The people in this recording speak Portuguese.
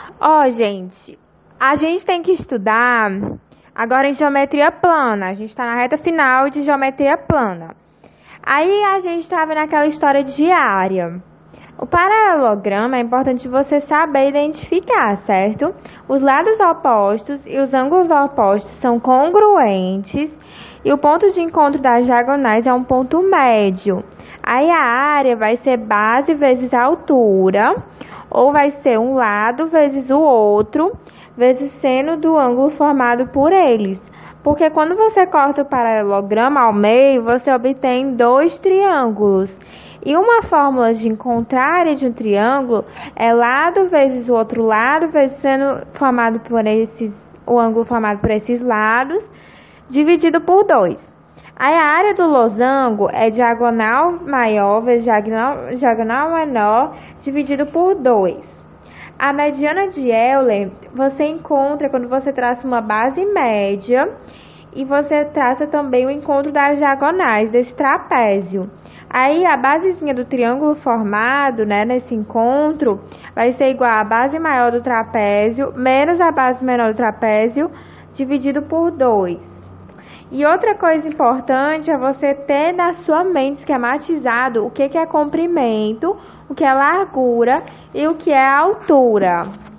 Ó, gente, a gente tem que estudar agora em geometria plana. A gente está na reta final de geometria plana. Aí a gente estava naquela história de área. O paralelograma é importante você saber identificar, certo? Os lados opostos e os ângulos opostos são congruentes e o ponto de encontro das diagonais é um ponto médio. Aí a área vai ser base vezes altura, ou vai ser um lado vezes o outro, vezes seno do ângulo formado por eles. Porque quando você corta o paralelograma ao meio, você obtém dois triângulos. E uma fórmula de encontrar a área de um triângulo é lado vezes o outro lado, vezes seno formado por o ângulo formado por esses lados, dividido por 2. Aí a área do losango é diagonal maior vezes diagonal menor, dividido por 2. A mediana de Euler você encontra quando você traça uma base média e você traça também o encontro das diagonais desse trapézio. Aí a basezinha do triângulo formado, nesse encontro, vai ser igual à base maior do trapézio menos a base menor do trapézio dividido por 2. E outra coisa importante é você ter na sua mente esquematizado o que é comprimento, o que é largura e o que é altura.